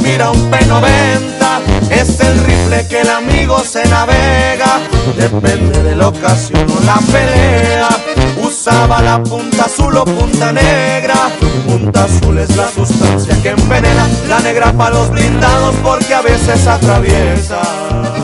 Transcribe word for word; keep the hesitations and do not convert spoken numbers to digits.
mira un P noventa, es el rifle que el amigo se navega. Depende de la ocasión o la pelea, usaba la punta azul o punta negra. Punta azul es la sustancia que envenena, la negra pa' los blindados porque a veces atraviesa.